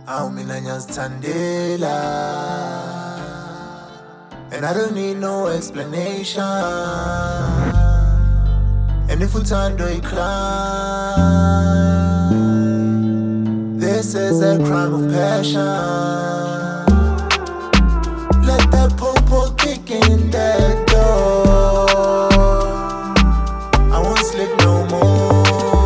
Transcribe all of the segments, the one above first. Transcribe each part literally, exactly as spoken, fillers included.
Aw mina ngiyazithandela, and I don't need no explanation. And if uthando crime, this is a crime of passion. Let that po-po kick in that door. I won't sleep no more.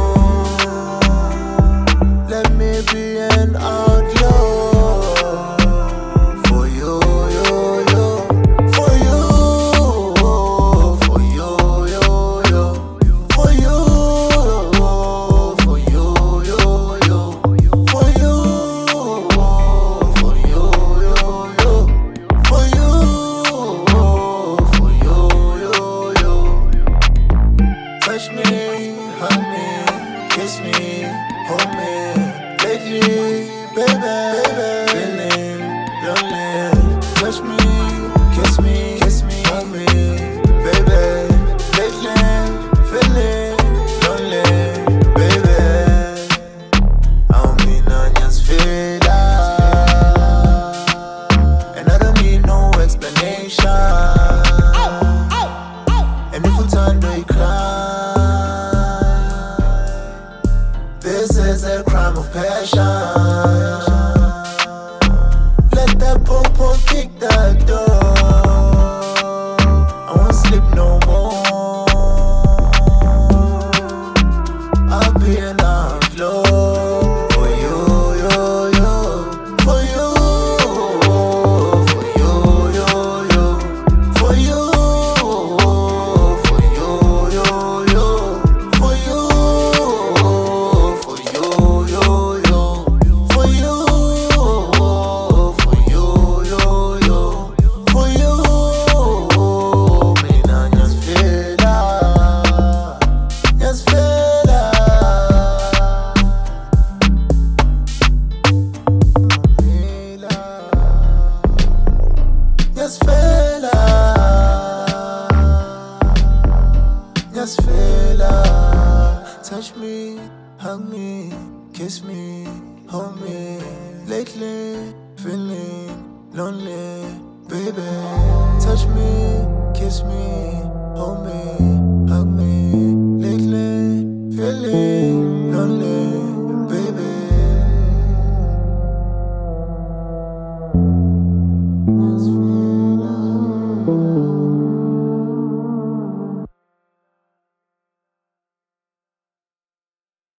Let me be an outlaw for you, yo, yo. For you, for you, yo, yo. For you, for you, yo, yo. For you, for you, yo, yo. For you, for you, yo, yo. Touch me, hug me, kiss me, hold me. Lately, baby, baby, feeling lonely. Touch me, kiss me, kiss me, hug me, baby. Lately, feeling lonely, baby. I don't mean nothing's filler, and I don't need no explanation. And if uthando crime, this is a crime of passion. Let that po-po kick that door. I won't sleep no more. I'll be an outlaw for you, yo, yo. For you, for you, yo, yo. For you, for you, yo, yo. For you, for you, yo, yo. For you, for you, yo, yo. For you, mina ngiyazifela, ngiyazifela. Mina ngiyazifela, ngiyazifela. Touch me, hug me, kiss me, hold me. Lately, feeling lonely, baby. Touch me, kiss me, hold me, hug me.